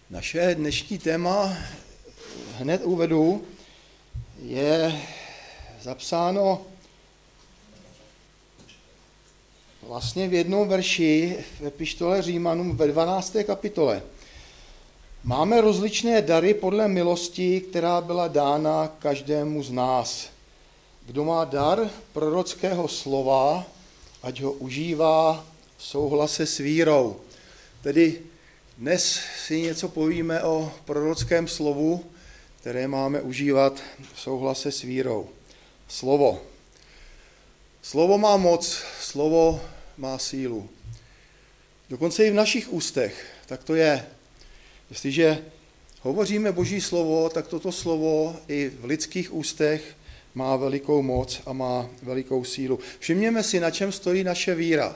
Naše dnešní téma, hned uvedu, je zapsáno vlastně v jednom verši v epištole Římanům ve 12. kapitole. Máme rozličné dary podle milosti, která byla dána každému z nás. Kdo má dar prorockého slova, ať ho užívá v souhlase s vírou. Tedy dnes si něco povíme o prorockém slovu, které máme užívat v souhlase s vírou. Slovo. Slovo má moc, slovo má sílu. Dokonce i v našich ústech, tak to je. Jestliže hovoříme Boží slovo, tak toto slovo i v lidských ústech má velikou moc a má velikou sílu. Všimněme si, na čem stojí naše víra.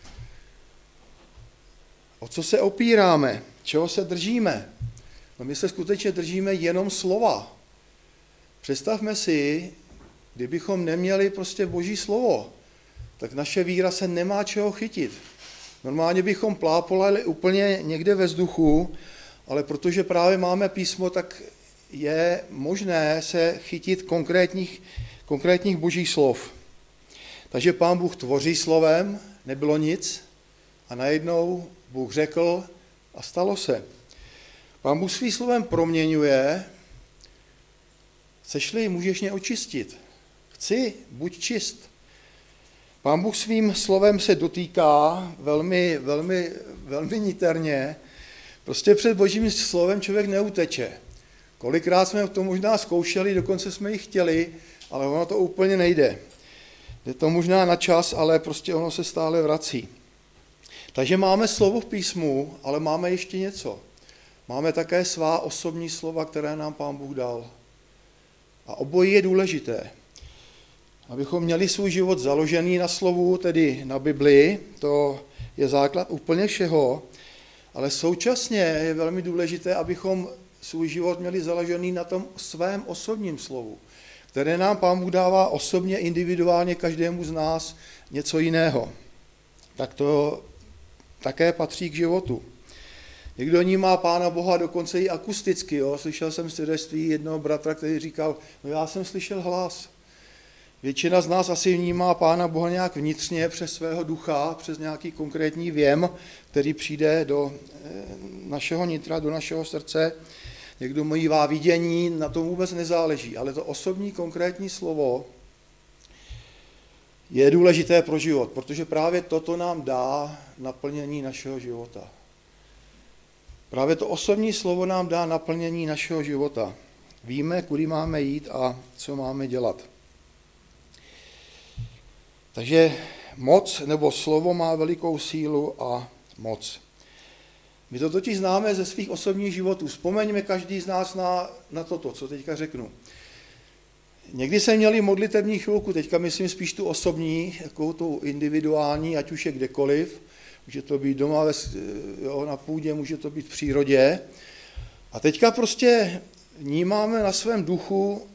O co se opíráme? Čeho se držíme? No my se skutečně držíme jenom slova. Představme si, kdybychom neměli prostě Boží slovo, tak naše víra se nemá čeho chytit. Normálně bychom plápolali úplně někde ve vzduchu, ale protože právě máme písmo, tak je možné se chytit konkrétních Božích slov. Takže Pán Bůh tvoří slovem, nebylo nic a najednou Bůh řekl a stalo se. Pán Bůh svým slovem proměňuje, chceš-li, můžeš mě očistit. Chci, buď čist. Pán Bůh svým slovem se dotýká velmi niterně. Prostě před Božím slovem člověk neuteče. Kolikrát jsme to možná zkoušeli, dokonce jsme ji chtěli, ale ono to úplně nejde. Jde to možná na čas, ale prostě ono se stále vrací. Takže máme slovo v písmu, ale máme ještě něco. Máme také svá osobní slova, které nám Pán Bůh dal. A obojí je důležité. Abychom měli svůj život založený na slovu, tedy na Biblii, to je základ úplně všeho, ale současně je velmi důležité, abychom svůj život měli založený na tom svém osobním slovu, které nám Pán Bůh dává osobně, individuálně každému z nás něco jiného. Tak to také patří k životu. Někdo vnímá Pána Boha dokonce i akusticky. Jo? Slyšel jsem svědectví jednoho bratra, který říkal, no já jsem slyšel hlas. Většina z nás asi vnímá Pána Boha nějak vnitřně přes svého ducha, přes nějaký konkrétní věm, který přijde do našeho nitra, do našeho srdce. Někdo mívá vidění, na tom vůbec nezáleží, ale to osobní konkrétní slovo je důležité pro život, protože právě toto nám dá naplnění našeho života. Právě to osobní slovo nám dá naplnění našeho života. Víme, kudy máme jít a co máme dělat. Takže moc nebo slovo má velikou sílu a moc. My to totiž známe ze svých osobních životů. Vzpomeňme každý z nás na toto, co teďka řeknu. Někdy jsme měli modlitební chvilku, teďka myslím spíš tu osobní, jako tu individuální, ať už je kdekoliv. Může to být doma na půdě, může to být v přírodě. A teďka prostě vnímáme na svém duchu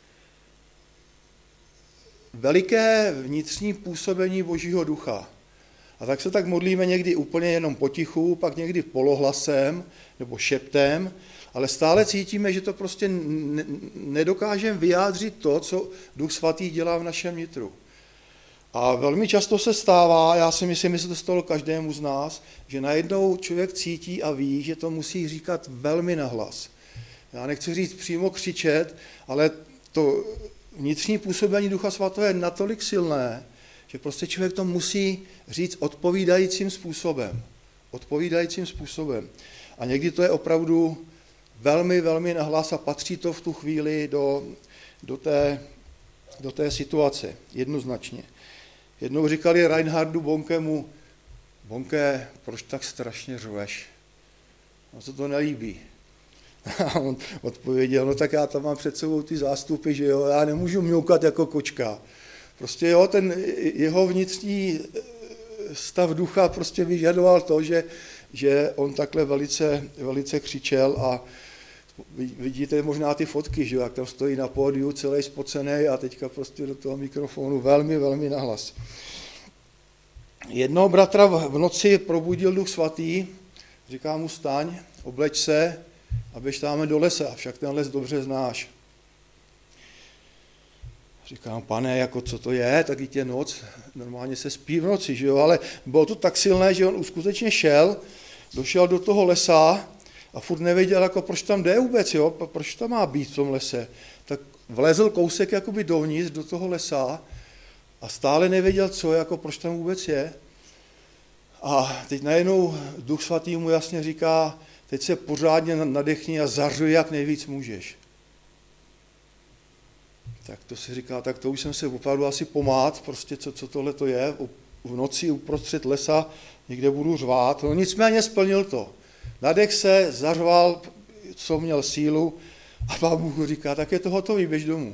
veliké vnitřní působení Božího ducha. A tak se tak modlíme někdy úplně jenom potichu, pak někdy polohlasem nebo šeptem, ale stále cítíme, že to prostě nedokážeme vyjádřit to, co Duch Svatý dělá v našem nitru. A velmi často se stává, já si myslím, že se to stalo každému z nás, že najednou člověk cítí a ví, že to musí říkat velmi nahlas. Já nechci říct přímo křičet, ale to vnitřní působení Ducha Svatého je natolik silné, že prostě člověk to musí říct odpovídajícím způsobem. A někdy to je opravdu velmi nahlas a patří to v tu chvíli do té situace, jednoznačně. Jednou říkali Reinhardu Bonkemu, Bonke, proč tak strašně řveš? On se to nelíbí. A on odpověděl, no tak já tam mám před sebou ty zástupy, že jo, já nemůžu mňoukat jako kočka. Prostě jo, ten jeho vnitřní stav ducha prostě vyžadoval to, že on takhle velice křičel a vidíte možná ty fotky, že jo, jak tam stojí na pódiu celý spocený a teďka prostě do toho mikrofonu velmi nahlas. Jednoho bratra v noci probudil Duch Svatý, říká mu staň, obleč se a běž tam do lesa, však ten les dobře znáš. Říkám, pane, jako co to je, tak je noc, normálně se spí v noci, že jo, ale bylo to tak silné, že on skutečně došel do toho lesa a furt nevěděl, jako proč tam jde vůbec, jo, proč tam má být v tom lese. Tak vlezl kousek jakoby dovnitř do toho lesa a stále nevěděl, co, jako proč tam vůbec je. A teď najednou Duch Svatý mu jasně říká, teď se pořádně nadechni a zařuj, jak nejvíc můžeš. Tak to si říká, tak to už jsem se opravdu asi pomát, prostě co tohle to je, v noci uprostřed lesa někde budu řvát. No nicméně splnil to. Nadech se, zařval, co měl sílu a Pán Bůh říká, tak je to hotový, běž domů.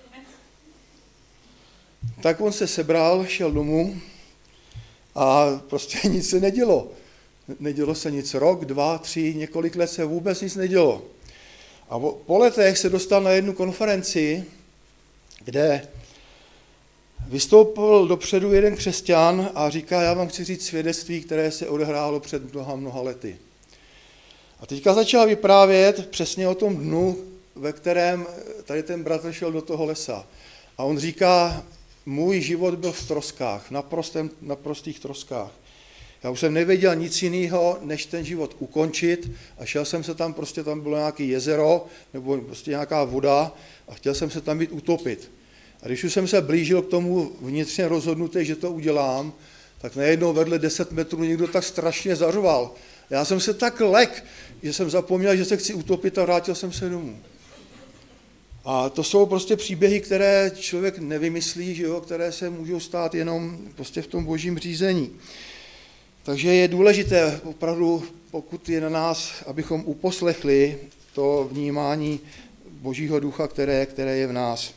Tak on se sebral, šel domů a prostě nic se nedělo. Nedělo se nic rok, 2, 3, několik let se vůbec nic nedělo. A po letech se dostal na jednu konferenci, kde vystoupil dopředu jeden křesťan a říká, já vám chci říct svědectví, které se odehrálo před mnoha lety. A teďka začal vyprávět přesně o tom dnu, ve kterém tady ten bratr šel do toho lesa. A on říká, můj život byl v troskách, naprostých troskách. Já už jsem nevěděl nic jiného, než ten život ukončit a šel jsem se tam, prostě tam bylo nějaké jezero nebo prostě nějaká voda a chtěl jsem se tam být utopit. A když už jsem se blížil k tomu vnitřně rozhodnutý, že to udělám, tak najednou vedle 10 metrů někdo tak strašně zařval. Já jsem se tak lek, že jsem zapomněl, že se chci utopit a vrátil jsem se domů. A to jsou prostě příběhy, které člověk nevymyslí, že jo, které se můžou stát jenom prostě v tom božím řízení. Takže je důležité opravdu, pokud je na nás, abychom uposlechli to vnímání Božího ducha, které je v nás.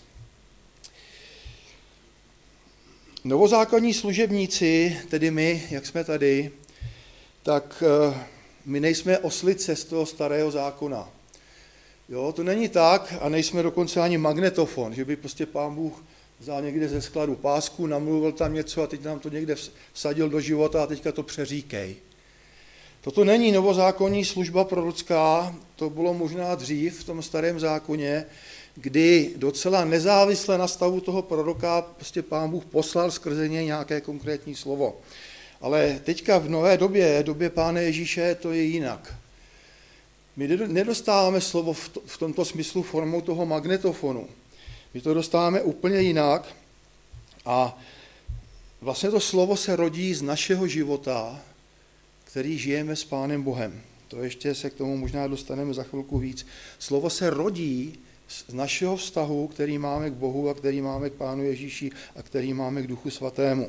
Novozákonní služebníci, tedy my, jak jsme tady, tak my nejsme oslice z toho starého zákona. Jo, to není tak a nejsme dokonce ani magnetofon, že by prostě Pán Bůh vzal někde ze skladu pásku, namluvil tam něco a teď nám to někde vsadil do života a teďka to přeříkej. Toto není novozákonní služba prorocká, to bylo možná dřív v tom starém zákoně, kdy docela nezávisle na stavu toho proroka prostě Pán Bůh poslal skrze něj nějaké konkrétní slovo. Ale teďka v nové době Pána Ježíše, to je jinak. My nedostáváme slovo v tomto smyslu formou toho magnetofonu. My to dostáváme úplně jinak a vlastně to slovo se rodí z našeho života, který žijeme s Pánem Bohem. To ještě se k tomu možná dostaneme za chvilku víc. Slovo se rodí z našeho vztahu, který máme k Bohu a který máme k Pánu Ježíši a který máme k Duchu Svatému.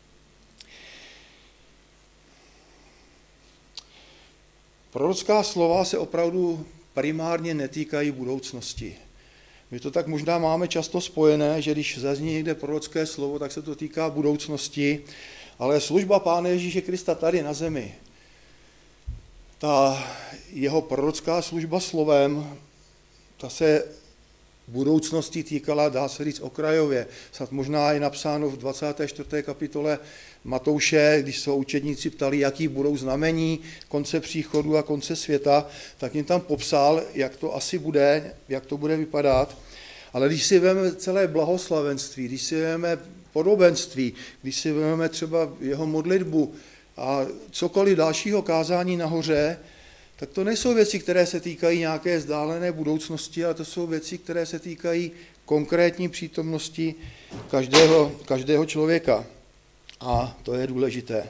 Prorocká slova se opravdu primárně netýkají budoucnosti. My to tak možná máme často spojené, že když zazní někde prorocké slovo, tak se to týká budoucnosti, ale služba Pána Ježíše Krista tady na zemi, ta jeho prorocká služba slovem, ta se budoucnosti týkala, dá se říct, okrajově. Snad možná je napsáno v 24. kapitole Matouše, když se učedníci ptali, jaký budou znamení konce příchodu a konce světa, tak jim tam popsal, jak to asi bude, jak to bude vypadat. Ale když si vezmeme celé blahoslavenství, když si vezmeme podobenství, když si vezmeme třeba jeho modlitbu a cokoliv dalšího kázání nahoře, tak to nejsou věci, které se týkají nějaké vzdálené budoucnosti, ale to jsou věci, které se týkají konkrétní přítomnosti každého člověka. A to je důležité.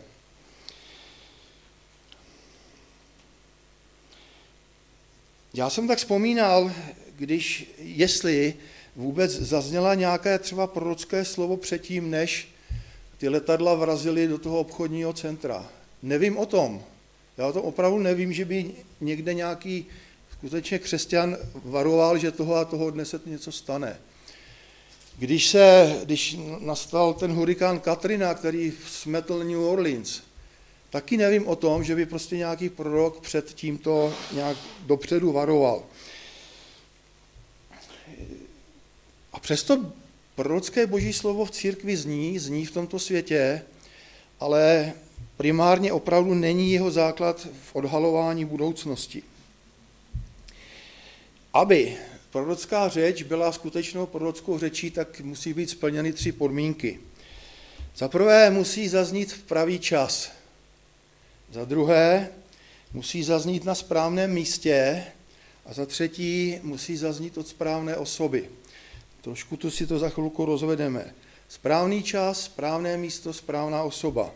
Já jsem tak vzpomínal, jestli vůbec zazněla nějaké třeba prorocké slovo předtím, než ty letadla vrazily do toho obchodního centra. Nevím o tom. Já o tom opravdu nevím, že by někde nějaký skutečně křesťan varoval, že toho a toho dne se něco stane. Když nastal ten hurikán Katrina, který smetl New Orleans, taky nevím o tom, že by prostě nějaký prorok před tímto nějak dopředu varoval. A přesto prorocké boží slovo v církvi zní v tomto světě, ale primárně opravdu není jeho základ v odhalování budoucnosti. aby prorocká řeč byla skutečnou prorockou řečí, tak musí být splněny 3 podmínky. Za prvé musí zaznít v pravý čas. Za druhé musí zaznít na správném místě. A za třetí musí zaznít od správné osoby. Trošku tu si to za chvilku rozvedeme. Správný čas, správné místo, správná osoba.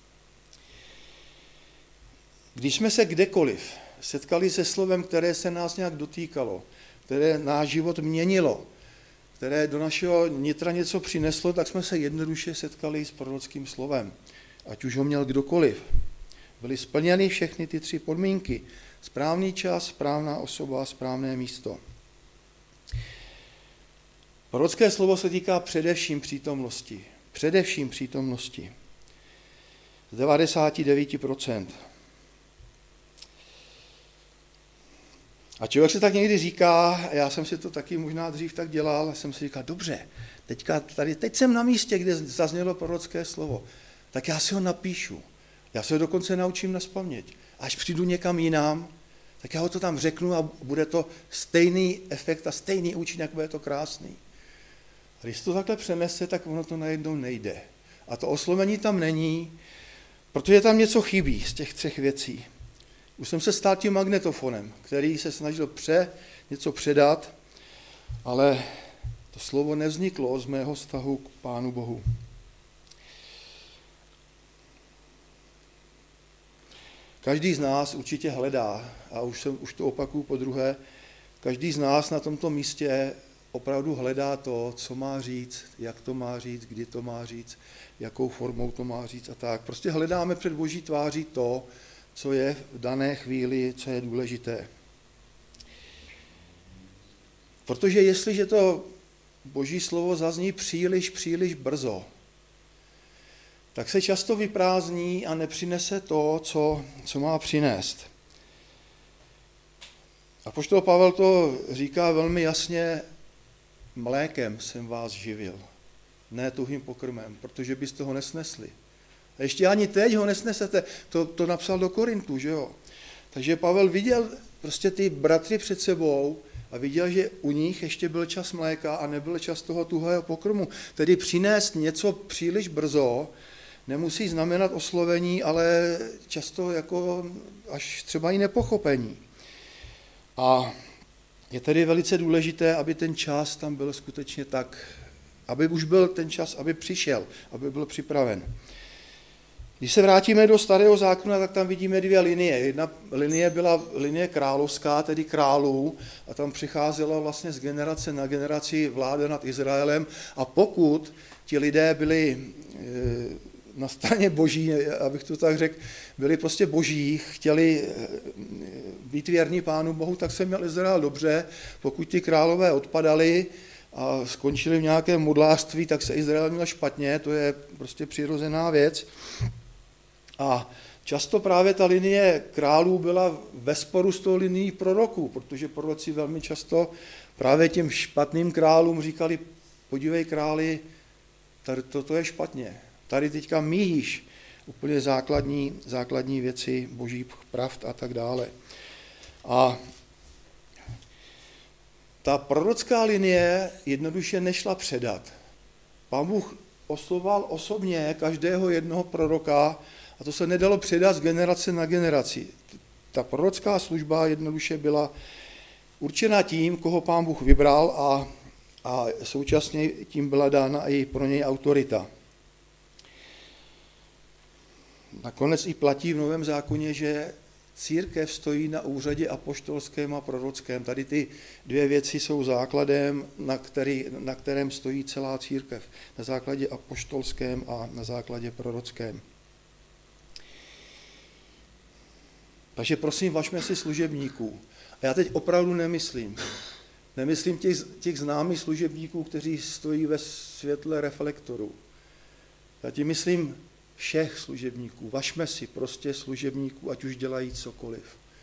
Když jsme se kdekoliv setkali se slovem, které se nás nějak dotýkalo, které náš život měnilo, které do našeho nitra něco přineslo, tak jsme se jednoduše setkali s prorockým slovem. Ať už ho měl kdokoliv. Byly splněny všechny ty 3 podmínky. Správný čas, správná osoba, správné místo. Prorocké slovo se týká především přítomnosti. Především přítomnosti. Z 99%. A člověk se tak někdy říká, já jsem si to taky možná dřív tak dělal, jsem si říkal, dobře, teď jsem na místě, kde zaznělo prorocké slovo, tak já si ho napíšu. Já se ho dokonce naučím nazpaměť. Až přijdu někam jinam, tak já ho to tam řeknu a bude to stejný efekt a stejný účinek, bude to krásný. A když to takhle přenese, tak ono to najednou nejde. A to oslovení tam není, protože tam něco chybí z těch 3 věcí. Už jsem se stál tím magnetofonem, který se snažil něco předat, ale to slovo nevzniklo z mého vztahu k Pánu Bohu. Každý z nás určitě hledá, a už to opakuju podruhé, každý z nás na tomto místě opravdu hledá to, co má říct, jak to má říct, kdy to má říct, jakou formou to má říct a tak. Prostě hledáme před Boží tváří to, co je v dané chvíli, co je důležité. Protože jestliže to Boží slovo zazní příliš brzo, tak se často vyprázdní a nepřinese to, co má přinést. Apoštol Pavel to říká velmi jasně, mlékem jsem vás živil, ne tuhým pokrmem, protože byste ho nesnesli. A ještě ani teď ho nesnesete, to napsal do Korintů, že jo. Takže Pavel viděl prostě ty bratry před sebou a viděl, že u nich ještě byl čas mléka a nebyl čas toho tuhého pokrmu. Tedy přinést něco příliš brzo nemusí znamenat oslovení, ale často jako až třeba i nepochopení. A je tedy velice důležité, aby ten čas tam byl skutečně tak, aby už byl ten čas, aby přišel, aby byl připraven. Když se vrátíme do Starého zákona, tak tam vidíme 2 linie. Jedna linie byla linie královská, tedy králů, a tam přicházelo vlastně z generace na generaci vláda nad Izraelem. A pokud ti lidé byli na straně boží, abych to tak řekl, byli prostě boží, chtěli být věrní Pánu Bohu, tak se měl Izrael dobře. Pokud ti králové odpadali a skončili v nějakém modlářství, tak se Izrael měl špatně, to je prostě přirozená věc. A často právě ta linie králů byla ve sporu s tou linií proroků, protože proroci velmi často právě těm špatným králům říkali, podívej králi, toto je špatně, tady teďka míjíš úplně základní věci božích pravd a tak dále. A ta prorocká linie jednoduše nešla předat. Pán Bůh oslovoval osobně každého jednoho proroka a to se nedalo předat z generace na generaci. Ta prorocká služba jednoduše byla určena tím, koho Pán Bůh vybral a současně tím byla dána i pro něj autorita. Nakonec i platí v Novém zákoně, že církev stojí na úřadě apoštolském a prorockém. Tady ty 2 věci jsou základem, na kterém stojí celá církev. Na základě apoštolském a na základě prorockém. Takže prosím, važme si služebníků. A já teď opravdu nemyslím těch známých služebníků, kteří stojí ve světle reflektoru. Já tím myslím všech služebníků. Važme si prostě služebníků, ať už dělají cokoliv.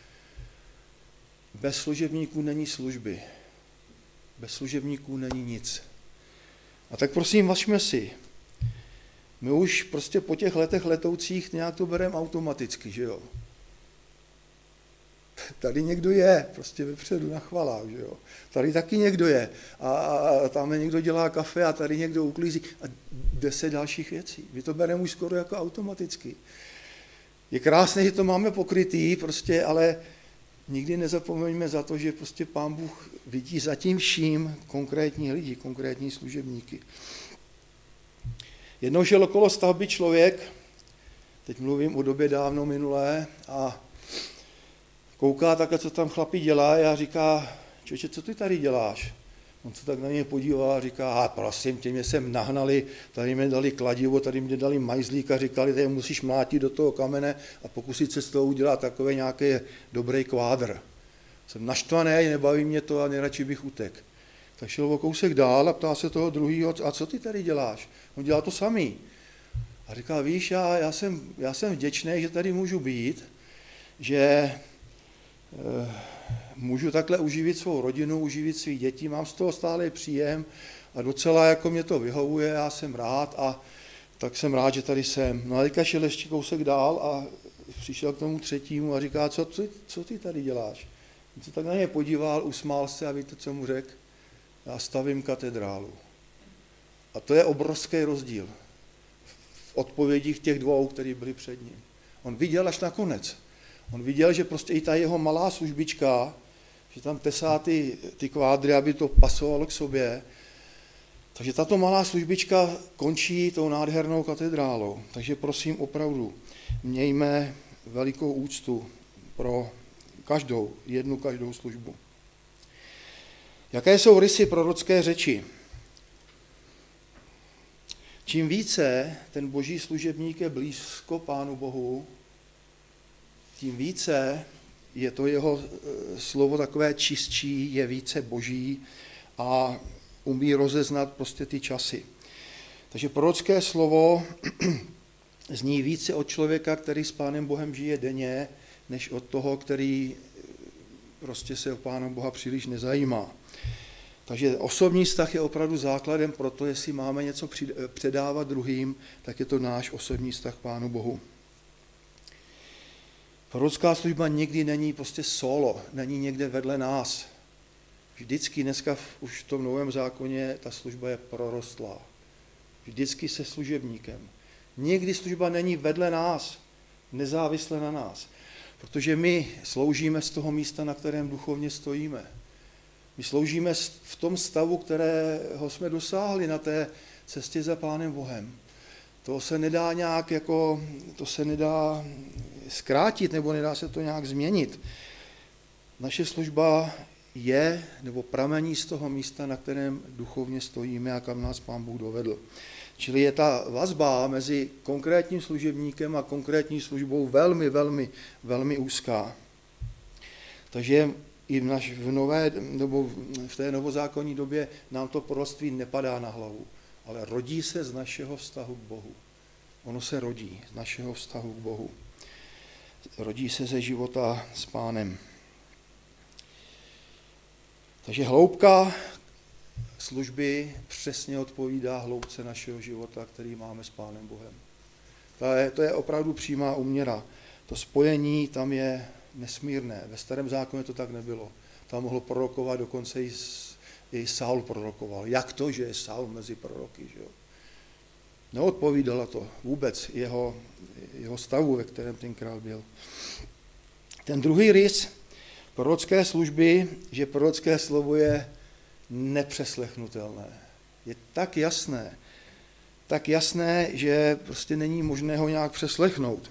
Bez služebníků není služby. Bez služebníků není nic. A tak prosím, važme si. My už prostě po těch letech letoucích nějak to bereme automaticky, že jo? Tady někdo je, prostě vepředu na chvalách, že jo. Tady taky někdo je a tam někdo dělá kafe a tady někdo uklízí a 10 dalších věcí. My to bereme už skoro jako automaticky. Je krásné, že to máme pokrytý, prostě, ale nikdy nezapomeňme za to, že prostě Pán Bůh vidí za tím vším konkrétní lidi, konkrétní služebníky. Jednou šel okolo stavby člověk, teď mluvím o době dávno minulé, a kouká takhle, co tam chlapi dělají a říká, člověče, co ty tady děláš? On se tak na něj podíval a říká, prosím tě, mě sem nahnali, tady mě dali kladivo, tady mě dali majzlík a říkali, tady musíš mlátit do toho kamene a pokusit se z toho udělat takový nějaký dobrý kvádr. Jsem naštvaný, nebaví mě to a nejradši bych utek. Tak šel o kousek dál a ptá se toho druhýho, a co ty tady děláš? On dělá to samý. A říká, víš, já jsem vděčný, že tady můžu být, že můžu takhle uživit svou rodinu, uživit svých dětí, mám z toho stále příjem a docela jako mě to vyhovuje, já jsem rád a tak jsem rád, že tady jsem. No a teďka šel ještě kousek dál a přišel k tomu třetímu a říká, co ty tady děláš? On se tak na něj podíval, usmál se a víte, co mu řekl? Já stavím katedrálu. A to je obrovský rozdíl v odpovědích těch dvou, kteří byli před ním. On viděl až nakonec. On viděl, že prostě i ta jeho malá službička, že tam tesá ty kvádry, aby to pasovalo k sobě. Takže tato malá službička končí tou nádhernou katedrálou. Takže prosím opravdu, mějme velikou úctu pro každou službu. Jaké jsou rysy prorocké řeči? Čím více ten boží služebník je blízko Pánu Bohu, tím více je to jeho slovo takové čistší, je více boží a umí rozeznat prostě ty časy. Takže prorocké slovo zní více od člověka, který s Pánem Bohem žije denně, než od toho, který prostě se o Pána Boha příliš nezajímá. Takže osobní vztah je opravdu základem pro to, jestli máme něco předávat druhým, tak je to náš osobní vztah k Pánu Bohu. Prorocká služba nikdy není prostě solo, není někde vedle nás. Vždycky dneska už v tom Novém zákoně ta služba je prorostlá. Vždycky se služebníkem. Nikdy služba není vedle nás, nezávisle na nás. Protože my sloužíme z toho místa, na kterém duchovně stojíme. My sloužíme v tom stavu, kterého jsme dosáhli na té cestě za Pánem Bohem. To se nedá nějak to se nedá zkrátit, nebo nedá se to nějak změnit. Naše služba je, nebo pramení z toho místa, na kterém duchovně stojíme a kam nás Pán Bůh dovedl. Čili je ta vazba mezi konkrétním služebníkem a konkrétní službou velmi, velmi, velmi úzká. Takže i v té novozákonní době nám to proroctví nepadá na hlavu, ale rodí se z našeho vztahu k Bohu. Ono se rodí z našeho vztahu k Bohu. Rodí se ze života s Pánem. Takže hloubka služby přesně odpovídá hloubce našeho života, který máme s Pánem Bohem. To je opravdu přímá úměra. To spojení tam je nesmírné. Ve Starém zákoně to tak nebylo. Tam mohlo prorokovat, dokonce i Saul prorokoval. Jak to, že je Saul mezi proroky? Že jo? Neodpovídalo to vůbec jeho stavu, ve kterém ten král byl. Ten druhý rys prorocké služby, že prorocké slovo je nepřeslechnutelné. Je tak jasné, že prostě není možné ho nějak přeslechnout.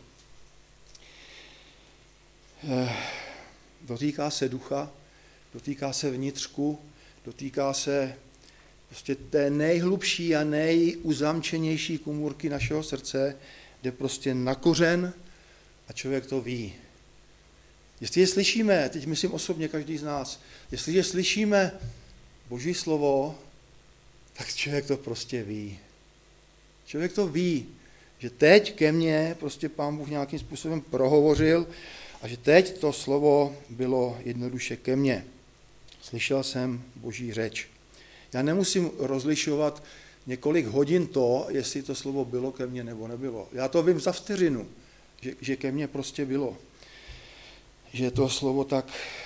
Dotýká se ducha, dotýká se vnitřku, dotýká se prostě té nejhlubší a nejuzamčenější komůrky našeho srdce, jde prostě na kořen a člověk to ví. Jestliže slyšíme, teď myslím osobně každý z nás, jestliže slyšíme Boží slovo, tak člověk to prostě ví. Člověk to ví, že teď ke mně prostě Pán Bůh nějakým způsobem prohovořil a že teď to slovo bylo jednoduše ke mně. Slyšel jsem Boží řeč. Já nemusím rozlišovat několik hodin to, jestli to slovo bylo ke mně nebo nebylo. Já to vím za vteřinu, že ke mně prostě bylo. že to slovo tak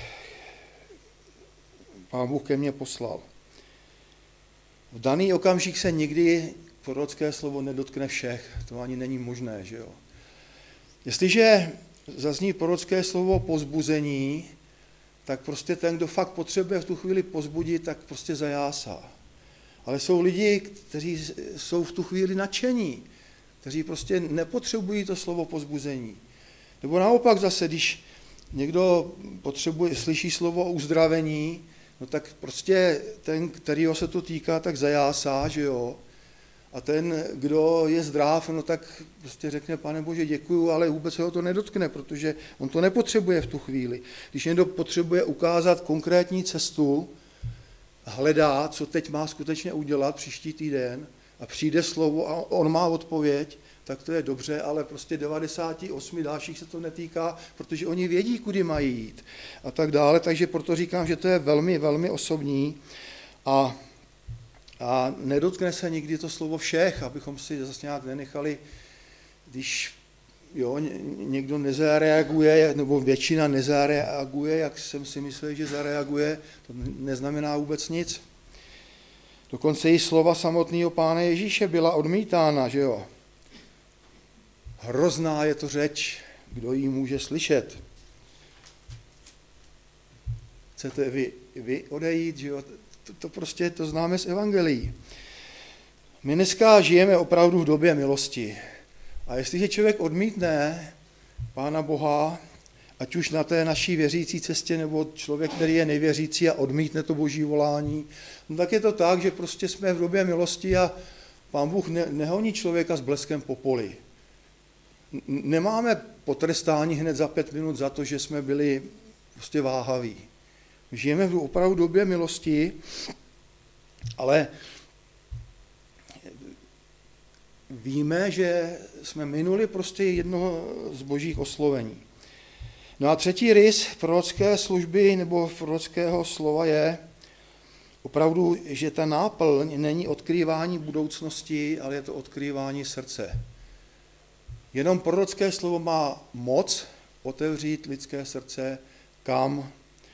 Pán Bůh ke mně poslal. V daný okamžik se nikdy prorocké slovo nedotkne všech. To ani není možné, že jo. Jestliže zazní prorocké slovo povzbuzení, tak prostě ten, kdo fakt potřebuje v tu chvíli povzbudit, tak prostě zajásá. Ale jsou lidi, kteří jsou v tu chvíli nadšení, kteří prostě nepotřebují to slovo povzbuzení. Nebo naopak zase, když někdo slyší slovo o uzdravení, no tak prostě ten, kterýho se to týká, tak zajásá, že jo. A ten, kdo je zdrav, no tak prostě řekne, Pane Bože, děkuju, ale vůbec se ho to nedotkne, protože on to nepotřebuje v tu chvíli. Když někdo potřebuje ukázat konkrétní cestu, hledá, co teď má skutečně udělat příští týden a přijde slovo a on má odpověď, tak to je dobře, ale prostě 98 dalších se to netýká, protože oni vědí, kudy mají jít a tak dále. Takže proto říkám, že to je velmi, velmi osobní a nedotkne se nikdy to slovo všech, abychom si zase nějak nenechali, když někdo nezareaguje, nebo většina nezareaguje, jak jsem si myslel, že zareaguje, to neznamená vůbec nic. Dokonce i slova samotného Pána Ježíše byla odmítána, že jo. Hrozná je to řeč, kdo ji může slyšet. Chcete vy odejít, že jo? To prostě to známe z evangelií. My dneska žijeme opravdu v době milosti. A jestliže člověk odmítne Pána Boha, ať už na té naší věřící cestě, nebo člověk, který je nevěřící a odmítne to boží volání, no tak je to tak, že prostě jsme v době milosti a Pán Bůh nehoní člověka s bleskem po poli. Nemáme potrestání hned za 5 minut za to, že jsme byli prostě váhaví. Žijeme v opravdu době milosti, ale víme, že jsme minuli prostě jednoho z božích oslovení. No a třetí rys prorocké služby nebo prorockého slova je opravdu, že ta náplň není odkrývání budoucnosti, ale je to odkrývání srdce. Jenom prorocké slovo má moc otevřít lidské srdce, kam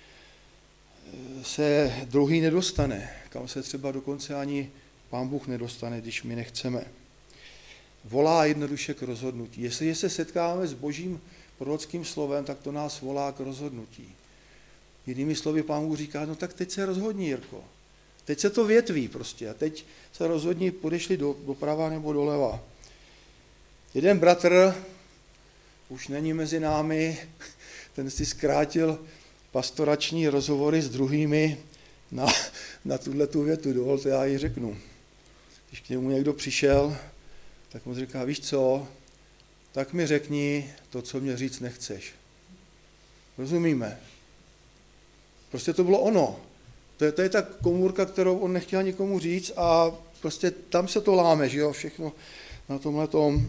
se druhý nedostane, kam se třeba dokonce ani Pán Bůh nedostane, když my nechceme. Volá jednoduše k rozhodnutí. Jestli se setkáváme s božím prorockým slovem, tak to nás volá k rozhodnutí. Jinými slovy Pán Bůh říká, no tak teď se rozhodni, Jirko. Teď se to větví prostě a teď se rozhodni, půjdeš-li doprava nebo doleva. Jeden bratr už není mezi námi, ten si zkrátil pastorační rozhovory s druhými na tuhletu větu, dovolte, já ji řeknu. Když k němu někdo přišel, tak mu říká, víš co, tak mi řekni to, co mě říct nechceš. Rozumíme? Prostě to bylo ono. To je ta komůrka, kterou on nechtěl nikomu říct a prostě tam se to láme, že jo, všechno na tomhletom.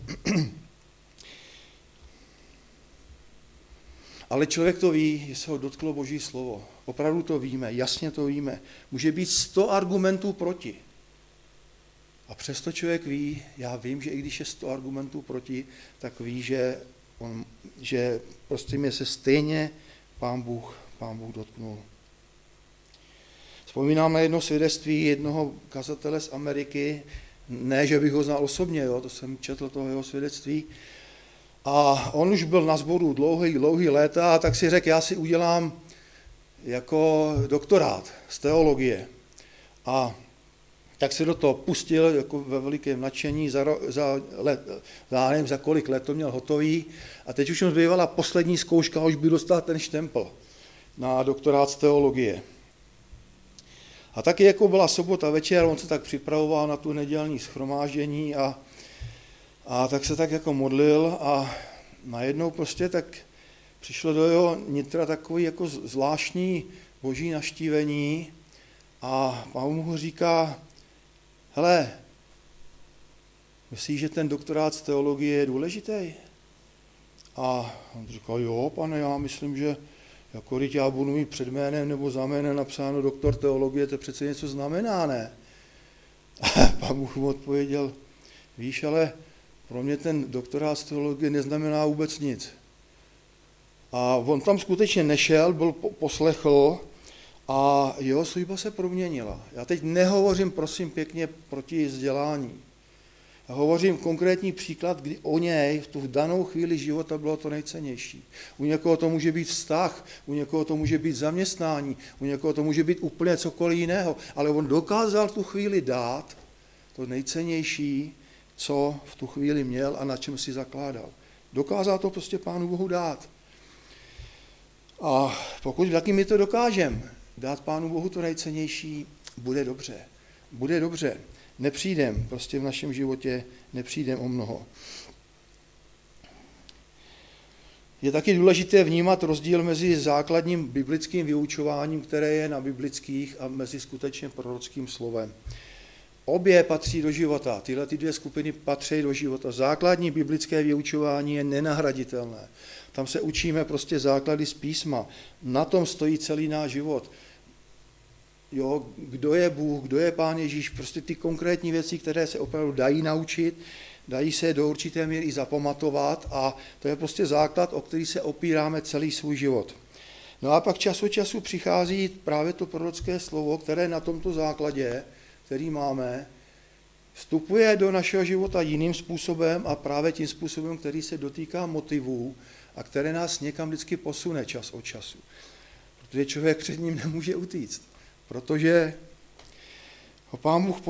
Ale člověk to ví, že se ho dotklo boží slovo. Opravdu to víme, jasně to víme. Může být 100 argumentů proti. A přesto člověk ví, já vím, že i když je 100 argumentů proti, tak ví, že prostě mě se stejně Pán Bůh dotknul. Vzpomínám na jedno svědectví jednoho kazatele z Ameriky, ne, že bych ho znal osobně, jo, to jsem četl toho jeho svědectví, a on už byl na sboru dlouhý léta, tak si řekl, já si udělám jako doktorát z teologie. A tak se do toho pustil jako ve velikém nadšení, za kolik let to měl hotový. A teď už mu zbývala poslední zkouška, už by dostal ten štempl na doktorát z teologie. A taky jako byla sobota večer, on se tak připravoval na tu nedělní shromáždění a tak se tak jako modlil a najednou prostě tak přišlo do jeho nitra takový jako zvláštní boží navštívení a Pán mu říká, hele, myslíš, že ten doktorát z teologie je důležitý? A on říkal, jo, pane, já myslím, že jako když já budu mít před jménem nebo za jménem napsáno doktor teologie, to přece něco znamená, ne? A Pán Bůh mu odpověděl, víš, ale pro mě ten doktorát z teologie neznamená vůbec nic. A on tam skutečně nešel, byl poslechl a jeho služba se proměnila. Já teď nehovořím, prosím pěkně, proti vzdělání. Já hovořím konkrétní příklad, kdy o něj v tu danou chvíli života bylo to nejcennější. U někoho to může být vztah, u někoho to může být zaměstnání, u někoho to může být úplně cokoliv jiného, ale on dokázal v tu chvíli dát to nejcennější, co v tu chvíli měl a na čem si zakládal. Dokázal to prostě Pánu Bohu dát. A pokud taky my to dokážeme, dát Pánu Bohu to nejcennější, bude dobře. Bude dobře. Nepřijdem, prostě v našem životě nepřijdem o mnoho. Je taky důležité vnímat rozdíl mezi základním biblickým vyučováním, které je na biblických, a mezi skutečně prorockým slovem. Obě patří do života, tyhle dvě skupiny patří do života. Základní biblické vyučování je nenahraditelné. Tam se učíme prostě základy z písma. Na tom stojí celý náš život. Jo, kdo je Bůh, kdo je Pán Ježíš, prostě ty konkrétní věci, které se opravdu dají naučit, dají se do určité míry i zapamatovat a to je prostě základ, o který se opíráme celý svůj život. No a pak čas od času přichází právě to prorocké slovo, které na tomto základě, který máme, vstupuje do našeho života jiným způsobem a právě tím způsobem, který se dotýká motivů a které nás někam vždycky posune čas od času. Protože člověk před ním nemůže utíct. Protože ho Pán Bůh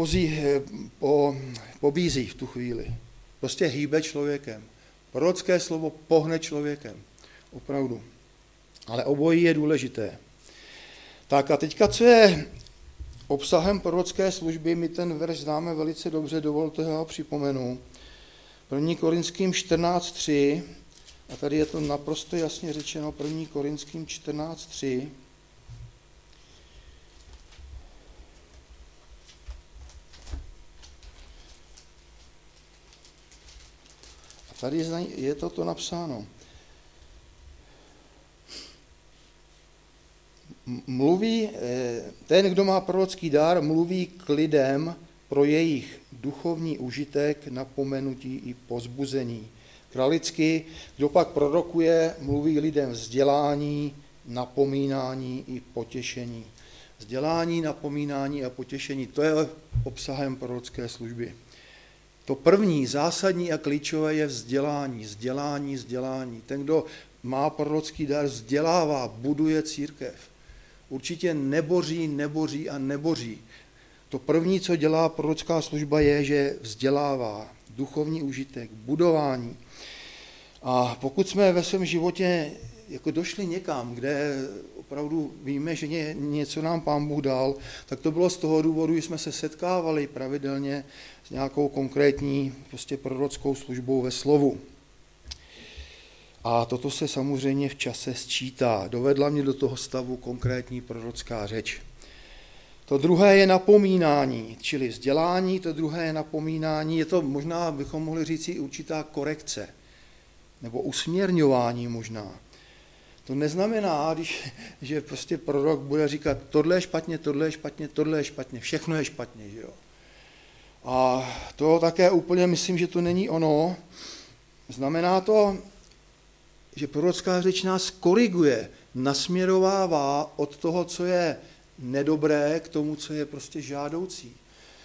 pobízí v tu chvíli. Prostě hýbe člověkem. Prorocké slovo pohne člověkem. Opravdu. Ale obojí je důležité. Tak a teďka, co je obsahem prorocké služby, my ten verš známe velice dobře, dovolte, ho připomenu. 1. Korinským 14.3, a tady je to naprosto jasně řečeno, 1. Korinským 14.3, tady je toto napsáno. Ten, kdo má prorocký dar, mluví k lidem pro jejich duchovní užitek, napomenutí i povzbuzení. Kralicky, kdo pak prorokuje, mluví lidem vzdělání, napomínání i potěšení. Vzdělání, napomínání a potěšení, to je obsahem prorocké služby. To první, zásadní a klíčové je vzdělání. Ten, kdo má prorocký dar, vzdělává, buduje církev. Určitě neboří. To první, co dělá prorocká služba, je, že vzdělává, duchovní užitek, budování. A pokud jsme ve svém životě jako došli někam, kde opravdu víme, že něco nám Pán Bůh dal, tak to bylo z toho důvodu, že jsme se setkávali pravidelně s nějakou konkrétní prostě prorockou službou ve slovu. A toto se samozřejmě v čase sčítá. Dovedla mě do toho stavu konkrétní prorocká řeč. To druhé je napomínání, čili vzdělání, to druhé je napomínání, je to možná, bychom mohli říct, i určitá korekce, nebo usměrňování možná. To neznamená, že prostě prorok bude říkat, tohle je špatně, všechno je špatně, že jo. A to také úplně myslím, že to není ono. Znamená to, že prorocká řeč nás koriguje, nasměrovává od toho, co je nedobré, k tomu, co je prostě žádoucí.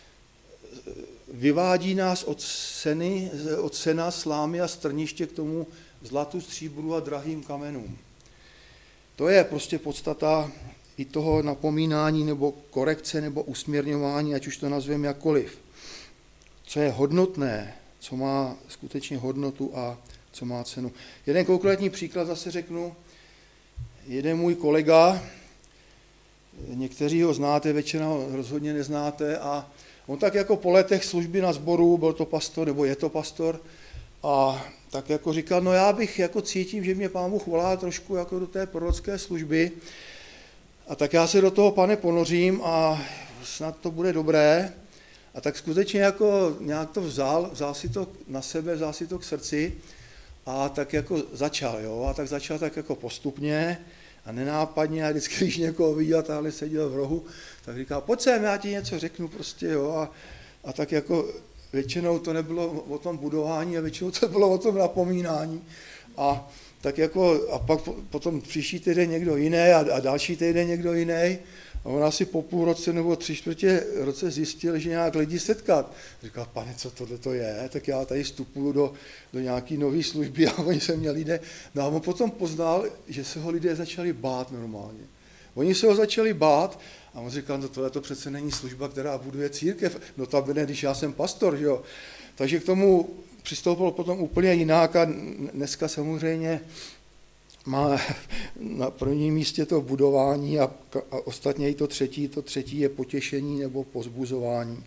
Vyvádí nás od sena, slámy a strniště k tomu zlatu, stříbru a drahým kamenům. To je prostě podstata i toho napomínání nebo korekce nebo usměrňování, ať už to nazveme jakkoliv. Co je hodnotné, co má skutečně hodnotu a co má cenu. Jeden konkrétní příklad zase řeknu. Jeden můj kolega, někteří ho znáte, většina ho rozhodně neznáte, a on tak jako po letech služby na sboru, byl to pastor, nebo je to pastor, a tak jako říkal, no já bych jako cítím, že mě Pán Bůh volá trošku jako do té prorocké služby, a tak já se do toho, Pane, ponořím a snad to bude dobré. A tak skutečně jako nějak to vzal si to na sebe, vzal si to k srdci a tak jako začal, jo, a tak začal tak jako postupně a nenápadně, a vždycky, když někoho viděl, tahle seděl v rohu, tak říkal, pojď sem, já ti něco řeknu prostě, jo, a tak jako většinou to nebylo o tom budování a většinou to bylo o tom napomínání. A tak jako, a pak potom příští týden někdo jiný a další týden někdo jiný. A on asi po půl roce nebo 3/4 roce zjistil, že nějak lidi setkat. Říkal, pane, co tohle to je? Tak já tady vstupuju do nějaký nové služby a oni se mě lidé. No a on potom poznal, že se ho lidé začali bát normálně. Oni se ho začali bát a on říkal, no tohle to přece není služba, která buduje církev. Notabene, když já jsem pastor, že jo. Takže k tomu přistoupil potom úplně jinak a dneska samozřejmě má na prvním místě to budování a ostatně i to třetí je potěšení nebo povzbuzování.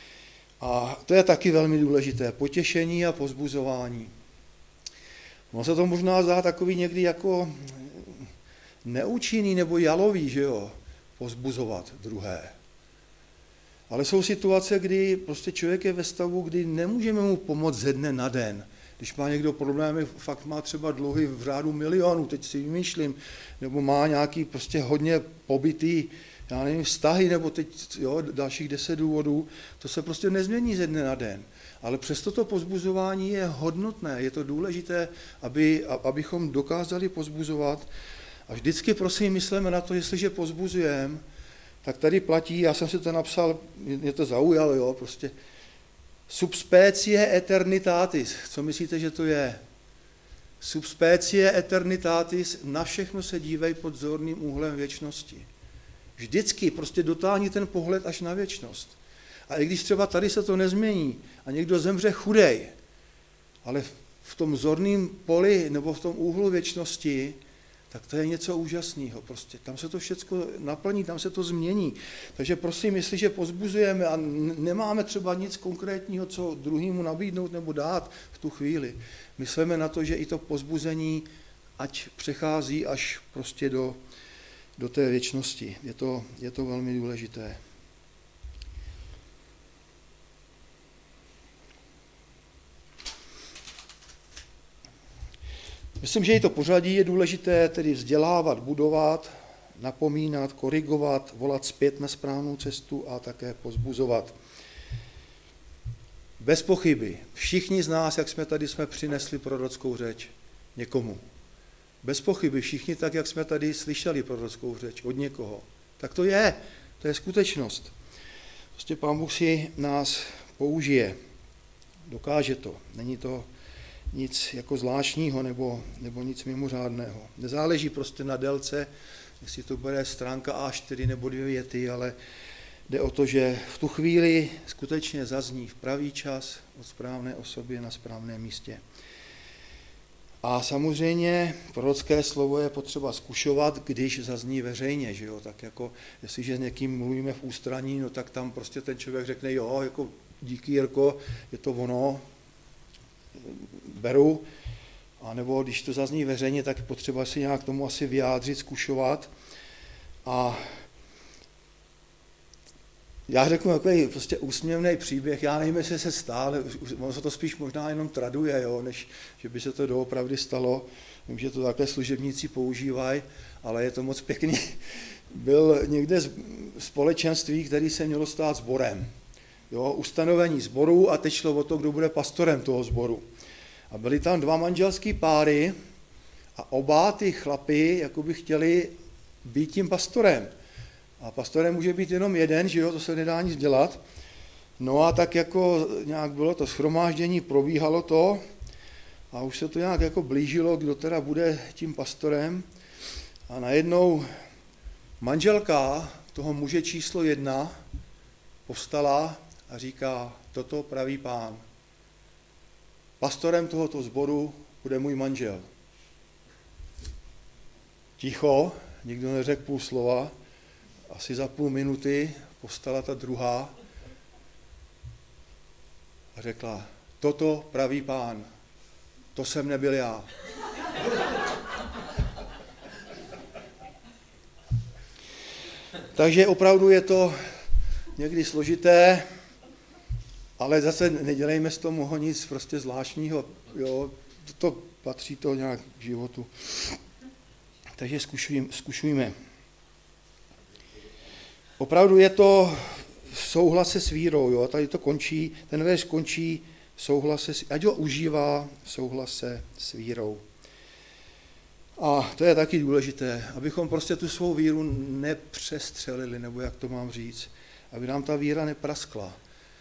A to je taky velmi důležité, potěšení a povzbuzování. No se to možná zdá takový někdy jako neúčinný nebo jalový, že jo, povzbuzovat druhé. Ale jsou situace, kdy prostě člověk je ve stavu, kdy nemůžeme mu pomoct ze dne na den. Když má někdo problémy, fakt má třeba dluhy v řádu milionů, teď si vymýšlím, nebo má nějaký prostě hodně pobytý, já nevím, vztahy, nebo teď dalších 10 důvodů, to se prostě nezmění ze dne na den. Ale přesto to povzbuzování je hodnotné, je to důležité, abychom dokázali povzbuzovat. A vždycky prosím myslíme na to, jestliže povzbuzujeme, tak tady platí, já jsem si to napsal, mě to zaujalo, jo, prostě subspecie eternitatis. Co myslíte, že to je? Subspecie eternitatis, na všechno se dívej pod zorným úhlem věčnosti. Vždycky prostě dotáhni ten pohled až na věčnost. A i když třeba tady se to nezmění a někdo zemře chudej, ale v tom zorném poli nebo v tom úhlu věčnosti, tak to je něco úžasného. Prostě. Tam se to všechno naplní, tam se to změní. Takže prosím, jestliže povzbuzujeme a nemáme třeba nic konkrétního, co druhému nabídnout nebo dát v tu chvíli, myslíme na to, že i to povzbuzení ať přechází až prostě do té věčnosti. Je to velmi důležité. Myslím, že i to pořadí je důležité, tedy vzdělávat, budovat, napomínat, korigovat, volat zpět na správnou cestu a také povzbuzovat. Bez pochyby, všichni z nás, jak jsme tady, jsme přinesli prorockou řeč někomu. Bez pochyby, všichni tak, jak jsme tady slyšeli prorockou řeč od někoho. Tak to je skutečnost. Prostě Pán Bůh si nás použije, dokáže to, není to nic jako zvláštního nebo nic mimořádného. Nezáleží prostě na délce, jestli to bude stránka A4 nebo 2 věty, ale jde o to, že v tu chvíli skutečně zazní v pravý čas od správné osobě na správném místě. A samozřejmě prorocké slovo je potřeba zkušovat, když zazní veřejně, že jo? Tak jako jestliže s někým mluvíme v ústraní, no tak tam prostě ten člověk řekne, jo, jako díky Jirko, je to ono, beru, a nebo když to zazní veřejně, tak potřeba si nějak tomu asi vyjádřit, zkušovat. A já řeknu takový prostě úsměvný příběh, já nevím, jestli se stál, ono se to spíš možná jenom traduje, jo, než že by se to doopravdy stalo. Vím, že to takhle služebníci používají, ale je to moc pěkný. Byl někde společenství, který se mělo stát sborem. Jo, ustanovení sboru a teď šlo o to, kdo bude pastorem toho sboru. A byly tam 2 manželský páry a oba ty chlapi jakoby chtěli být tím pastorem. A pastorem může být jenom jeden, že jo, to se nedá nic dělat. No a tak jako nějak bylo to shromáždění, probíhalo to a už se to nějak jako blížilo, kdo teda bude tím pastorem. A najednou manželka toho muže číslo 1 povstala a říká, toto praví Pán. Pastorem tohoto sboru bude můj manžel. Ticho, nikdo neřekl půl slova, asi za půl minuty povstala ta druhá a řekla, toto praví Pán, to jsem nebyl já. Takže opravdu je to někdy složité, ale zase nedělejme z toho nic prostě zvláštního, jo, to patří to nějak k životu. Takže zkušujme. Opravdu je to v souhlase s vírou, jo, tady to končí, ten verš končí v souhlase, ať ho užívá v souhlase s vírou. A to je taky důležité, abychom prostě tu svou víru nepřestřelili, nebo jak to mám říct, aby nám ta víra nepraskla.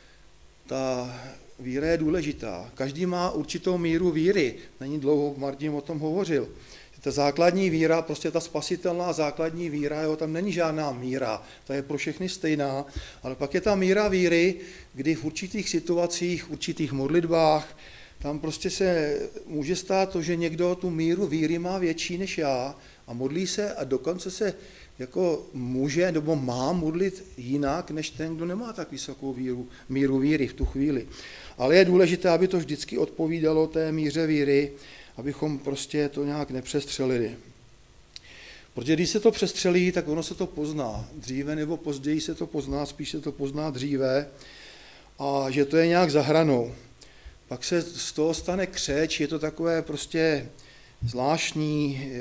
Ta víra je důležitá. Každý má určitou míru víry. Není dlouho, Martin o tom hovořil. Ta základní víra, prostě ta spasitelná základní víra, jo, tam není žádná míra, ta je pro všechny stejná, ale pak je ta míra víry, kdy v určitých situacích, v určitých modlitbách, tam prostě se může stát to, že někdo tu míru víry má větší než já a modlí se a dokonce se jako může nebo má modlit jinak, než ten, kdo nemá tak vysokou míru víry v tu chvíli. Ale je důležité, aby to vždycky odpovídalo té míře víry, abychom prostě to nějak nepřestřelili. Protože když se to přestřelí, tak ono se to pozná. Dříve nebo později se to pozná, spíš se to pozná dříve, a že to je nějak za hranou. Pak se z toho stane křeč, je to takové prostě zvláštní.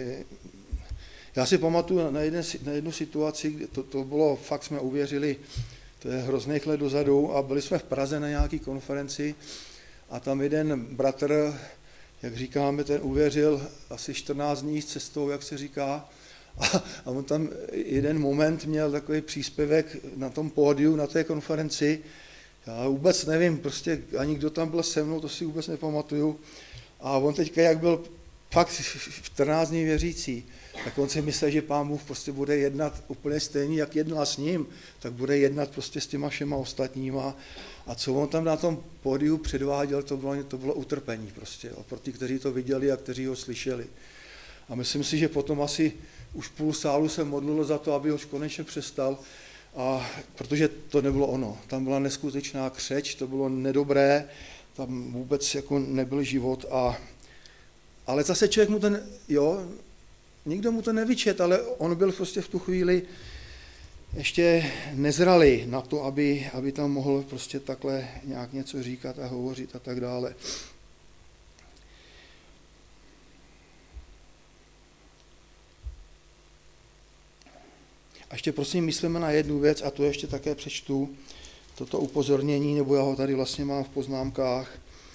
Já si pamatuju na jednu situaci, to bylo, fakt jsme uvěřili, to je hrozných let dozadu, a byli jsme v Praze na nějaké konferenci a tam jeden bratr, jak říkáme, ten uvěřil asi 14 dní s cestou, jak se říká, a on tam jeden moment měl takový příspěvek na tom pódiu, na té konferenci. Já vůbec nevím, prostě ani kdo tam byl se mnou, to si vůbec nepamatuju. A on teďka, jak byl fakt 14 dní věřící, tak on si myslel, že Pán Bůh prostě bude jednat úplně stejný, jak jednal s ním, tak bude jednat prostě s těma všema ostatníma. A co on tam na tom pódiu předváděl, to bylo utrpení prostě, pro ty, kteří to viděli a kteří ho slyšeli. A myslím si, že potom asi už půl sálu se modlilo za to, aby ho konečně přestal, a protože to nebylo ono. Tam byla neskutečná křeč, to bylo nedobré, tam vůbec jako nebyl život. Ale zase člověk mu nikdo mu to nevyčet, ale on byl prostě v tu chvíli ještě nezralý na to, aby tam mohl prostě takhle nějak něco říkat a hovořit a tak dále. A ještě prosím myslíme na jednu věc, a to ještě také přečtu, toto upozornění, nebo já ho tady vlastně mám v poznámkách.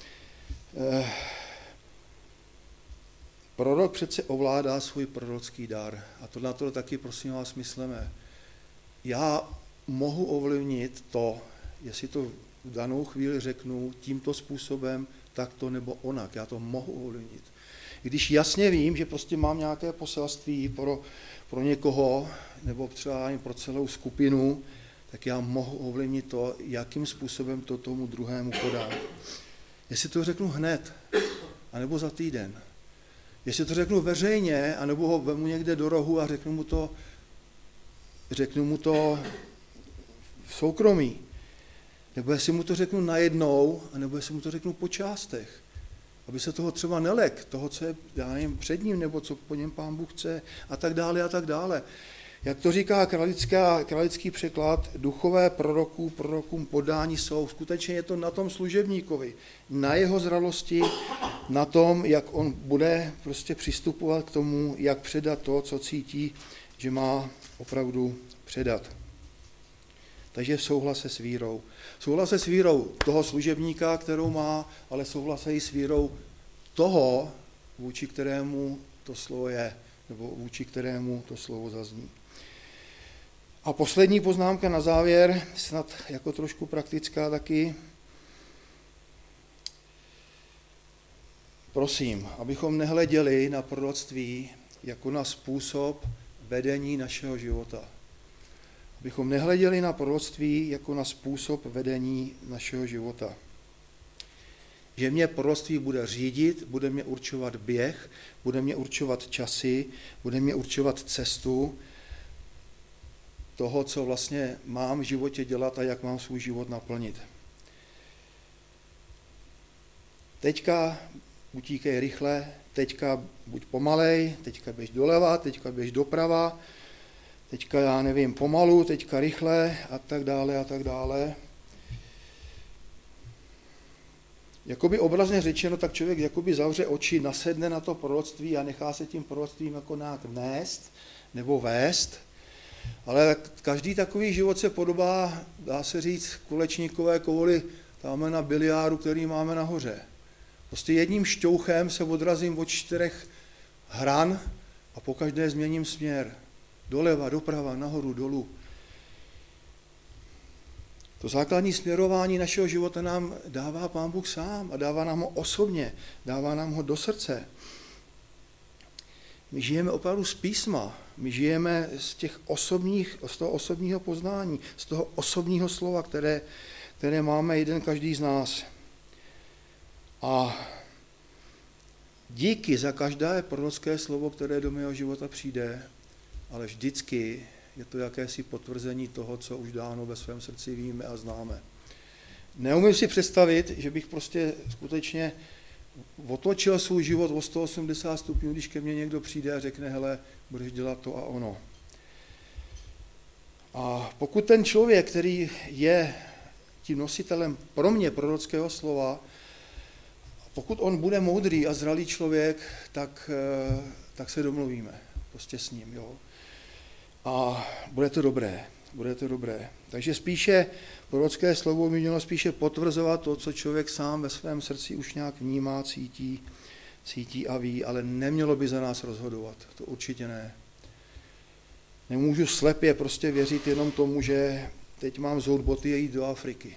Prorok přece ovládá svůj prorocký dar. A to na to taky prosím vás myslíme. Já mohu ovlivnit to, jestli to v danou chvíli řeknu tímto způsobem, takto nebo onak. Já to mohu ovlivnit. Když jasně vím, že prostě mám nějaké poselství pro někoho, nebo třeba ani pro celou skupinu, tak já mohu ovlivnit to, jakým způsobem to tomu druhému podám. Jestli to řeknu hned, anebo za týden. Jestli to řeknu veřejně, anebo ho vemu někde do rohu a řeknu mu to v soukromí. Nebo jestli mu to řeknu najednou, anebo jestli mu to řeknu po částech. Aby se toho třeba nelek, toho, co je před ním, nebo co po něm Pán Bůh chce, a tak dále, a tak dále. Jak to říká kralický překlad, duchové prorokům podání jsou. Skutečně je to na tom služebníkovi, na jeho zralosti, na tom, jak on bude prostě přistupovat k tomu, jak předat to, co cítí, že má opravdu předat. Takže v souhlase s vírou. Souhlase s vírou toho služebníka, kterou má, ale souhlase i s vírou toho, vůči kterému to slovo je, nebo vůči kterému to slovo zazní. A poslední poznámka na závěr, snad jako trošku praktická taky. Prosím, abychom nehleděli na proroctví jako na způsob vedení našeho života. Abychom nehleděli na proroctví jako na způsob vedení našeho života. Že mě proroctví bude řídit, bude mě určovat běh, bude mě určovat časy, bude mě určovat cestu toho, co vlastně mám v životě dělat a jak mám svůj život naplnit. Teďka utíkej rychle, teďka buď pomalej, teďka běž doleva, teďka běž doprava, teďka já nevím pomalu, teďka rychle a tak dále a tak dále. Jakoby obrazně řečeno, tak člověk jakoby zavře oči, nasedne na to proroctví a nechá se tím proroctvím jako nějak nést nebo vést. Ale každý takový život se podobá, dá se říct, kulečníkové kouli tamhle na biliáru, který máme nahoře. Prostě jedním šťouchem se odrazím od 4 hran A pokaždé změním směr. Doleva, doprava, nahoru, dolů. To základní směrování našeho života nám dává Pán Bůh sám a dává nám ho osobně, dává nám ho do srdce. My žijeme opravdu z písma, my žijeme z toho osobního poznání, z toho osobního slova, které máme jeden každý z nás. A díky za každé prorocké slovo, které do mého života přijde, ale vždycky je to jakési potvrzení toho, co už dávno ve svém srdci víme a známe. Neumím si představit, že bych prostě skutečně otočil svůj život o 180 stupňů, když ke mně někdo přijde a řekne, hele, budeš dělat to a ono. A pokud ten člověk, který je tím nositelem pro mě prorockého slova, pokud on bude moudrý a zralý člověk, tak se domluvíme prostě s ním. Jo. A bude to dobré. Takže spíše prorocké slovo by mělo spíše potvrzovat to, co člověk sám ve svém srdci už nějak vnímá, cítí a ví, ale nemělo by za nás rozhodovat. To určitě ne. Nemůžu slepě prostě věřit jenom tomu, že teď mám zout boty a jít do Afriky.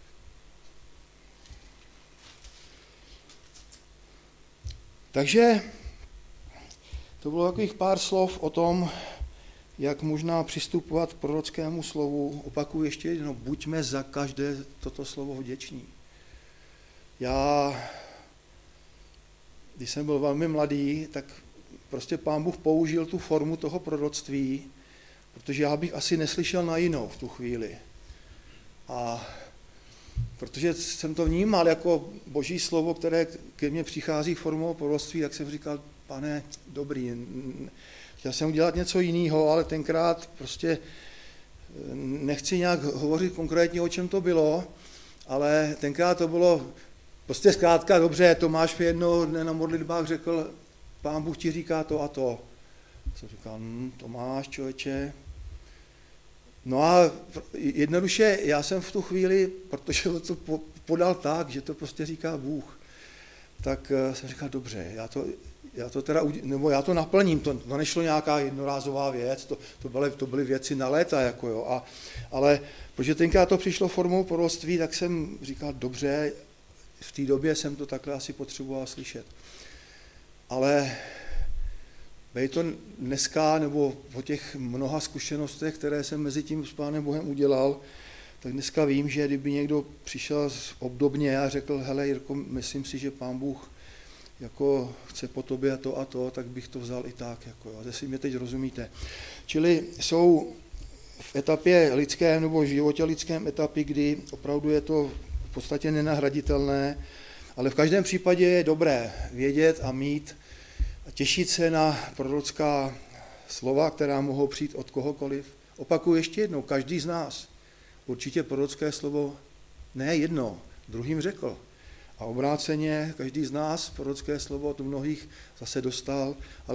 Takže to bylo takových pár slov o tom, jak možná přistupovat k prorockému slovu. Opakuju ještě jednou, buďme za každé toto slovo vděční. Já, když jsem byl velmi mladý, tak prostě Pán Bůh použil tu formu toho proroctví, protože já bych asi neslyšel na jinou v tu chvíli. A protože jsem to vnímal jako Boží slovo, které ke mně přichází formou proroctví, tak jsem říkal, Pane, dobrý, chtěl jsem udělat něco jiného, ale tenkrát prostě nechci nějak hovořit konkrétně, o čem to bylo, ale tenkrát to bylo prostě zkrátka, dobře, Tomáš mi jednoho dne na modlitbách řekl, Pán Bůh ti říká to a to. Jsem říkal, Tomáš, člověče. No a jednoduše, já jsem v tu chvíli, protože to podal tak, že to prostě říká Bůh, tak jsem říkal, dobře, já to naplním, to nešlo nějaká jednorázová věc, to byly věci na léta, jako jo, ale protože tenkrát to přišlo formou proroctví, tak jsem říkal, dobře, v té době jsem to takhle asi potřeboval slyšet. Ale bej to dneska, nebo po těch mnoha zkušenostech, které jsem mezi tím s Pánem Bohem udělal, tak dneska vím, že kdyby někdo přišel obdobně a řekl, hele Jirko, myslím si, že Pán Bůh jako chce po tobě a to, tak bych to vzal i tak. Jako, jestli mě teď rozumíte. Čili jsou v etapě lidském nebo v životě lidském etapy, kdy opravdu je to v podstatě nenahraditelné, ale v každém případě je dobré vědět a mít a těšit se na prorocká slova, která mohou přijít od kohokoliv. Opakuju ještě jednou, každý z nás určitě prorocké slovo ne jedno, druhým řekl. A obráceně každý z nás prorocké slovo od mnohých zase dostal, ale